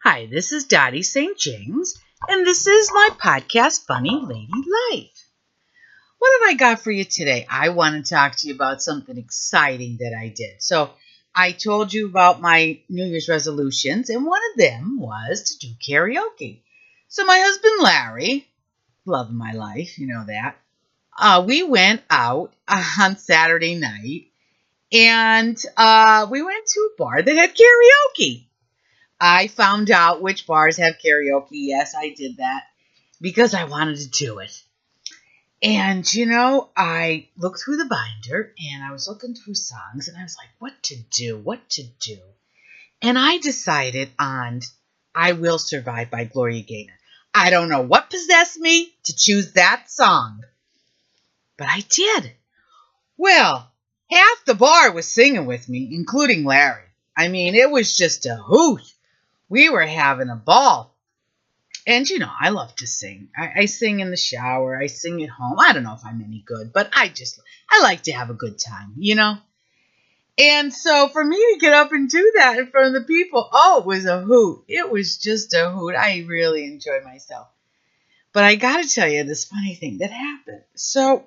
Hi, this is Dottie St. James, and this is my podcast, Funny Lady Life. What have I got for you today? I want to talk to you about something exciting that I did. So, I told you about my New Year's resolutions, and one of them was to do karaoke. So, my husband Larry, love of my life, you know that, we went out on Saturday night, and we went to a bar that had karaoke. I found out which bars have karaoke. Yes, I did that because I wanted to do it. And, I looked through the binder and I was looking through songs and I was like, what to do? And I decided on I Will Survive by Gloria Gaynor. I don't know what possessed me to choose that song, but I did. Well, half the bar was singing with me, including Larry. I mean, it was just a hoot. We were having a ball. And, I love to sing. I sing in the shower. I sing at home. I don't know if I'm any good, but I like to have a good time. And so for me to get up and do that in front of the people, it was a hoot. It was just a hoot. I really enjoyed myself. But I got to tell you this funny thing that happened. So,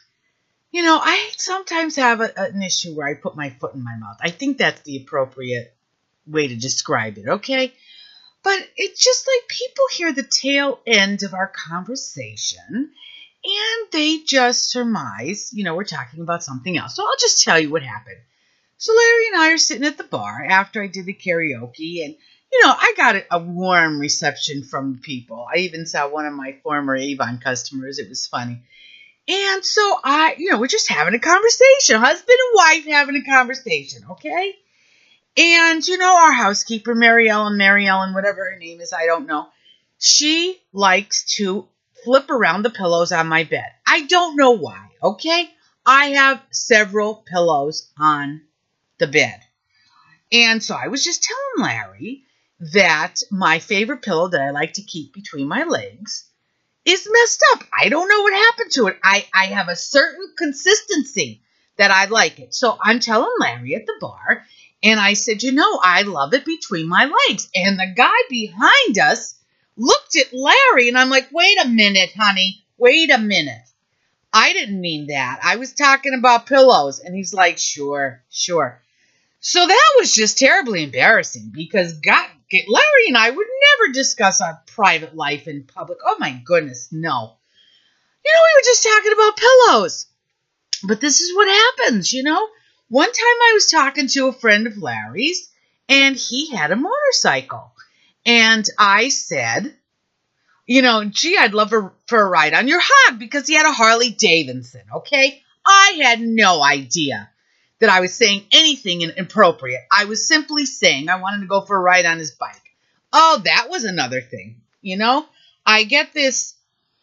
I sometimes have an issue where I put my foot in my mouth. I think that's the appropriate way to describe it, okay? But it's just like people hear the tail end of our conversation and they just surmise, we're talking about something else. So I'll just tell you what happened. So Larry and I are sitting at the bar after I did the karaoke and, I got a warm reception from people. I even saw one of my former Avon customers. It was funny. And so we're just having a conversation, husband and wife having a conversation, okay? And, our housekeeper, Mary Ellen, whatever her name is, I don't know. She likes to flip around the pillows on my bed. I don't know why, okay? I have several pillows on the bed. And so I was just telling Larry that my favorite pillow that I like to keep between my legs is messed up. I don't know what happened to it. I have a certain consistency that I like it. So I'm telling Larry at the bar, and I said, I love it between my legs. And the guy behind us looked at Larry, and I'm like, wait a minute, honey. Wait a minute. I didn't mean that. I was talking about pillows. And he's like, sure. So that was just terribly embarrassing because Larry and I would never discuss our private life in public. Oh, my goodness, no. We were just talking about pillows. But this is what happens, One time I was talking to a friend of Larry's, and he had a motorcycle. And I said, gee, I'd love for a ride on your hog because he had a Harley Davidson, okay? I had no idea that I was saying anything inappropriate. I was simply saying I wanted to go for a ride on his bike. Oh, that was another thing, I get this,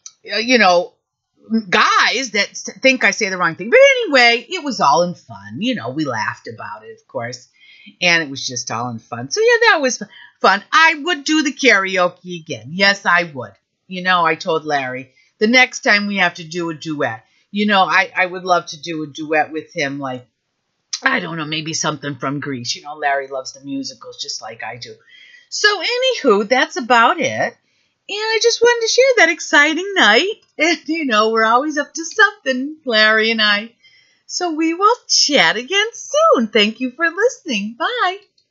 guys that think I say the wrong thing. But anyway, it was all in fun. We laughed about it, of course. And it was just all in fun. So, yeah, that was fun. I would do the karaoke again. Yes, I would. I told Larry, the next time we have to do a duet, I would love to do a duet with him, like, I don't know, maybe something from Grease. Larry loves the musicals just like I do. So, anywho, that's about it. And I just wanted to share that exciting night. And, we're always up to something, Larry and I. So we will chat again soon. Thank you for listening. Bye.